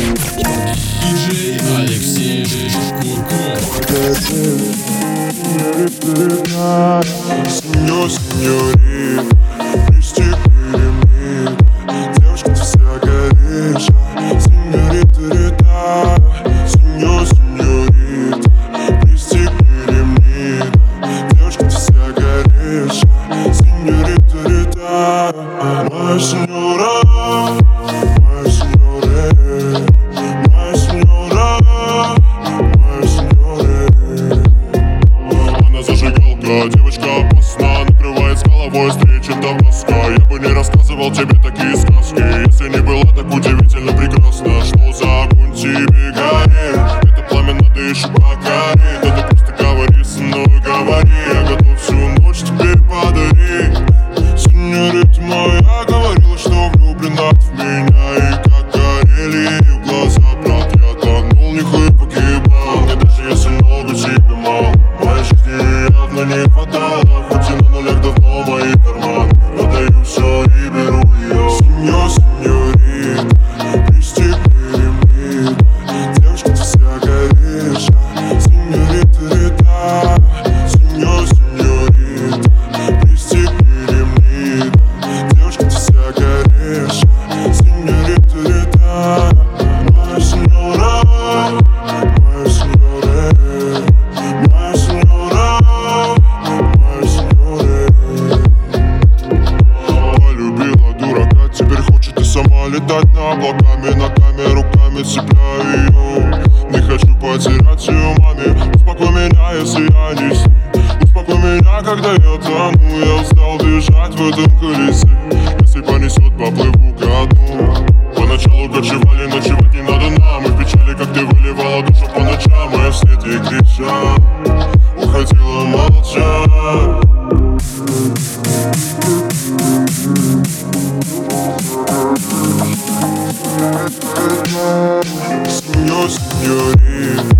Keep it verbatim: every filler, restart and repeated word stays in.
Диджей Алексей Курков. Сеньор, сеньорит, пристегни ремень. Девушка, ты вся горишь. Сеньорита, рита. Сеньор, сеньорит, пристегни ремень. Девушка, ты вся горишь. Сеньорита, рита. Моя сеньора, моя сеньора, моя сеньора, моя сеньора. Она зажигалка, девочка опасна, накрывает с головой, встреча табаско. Я бы не рассказывал тебе такие сказки, если не была так удивительно прекрасна. Что за огонь тебе горит? Это пламя надо еще покорить. Да ты просто говори со мной, говори. Я готов всю ночь тебе подарить. Сеньорита моя говорила, что влюблена в меня. И как горели ее глаза, брат, я тонул в них и погибал. Мне даже если много тебе мало, моей жизни явно не хватало. Хоть и на нулях давно мои карманы, отдаю все и беру ее. Сеньор, сеньорит, пристегни ремень. Девушка, ты вся горишь. Сеньорита, рита. Сеньор, сеньорит, пристегни ремень. Девушка, ты вся горишь. Сеньорита, рита. Моя сеньора, моя сеньора, моя сеньора, моя сеньора. Полюбила дурака, теперь хочет и сама летать на облаками. Ногами, руками цепляю ее. Не хочу потерять ее маме. Успокой меня, если я не с ней. Успокой меня, когда я тону. Я устал бежать в этом колесе. Если понесет, поплыву ко дну. Поначалу кочевали, ночевать не надо нам. И в печали, как ты выливала душу по ночам. А я вслед ей кричал, уходила молча. Сеньор, сеньорит,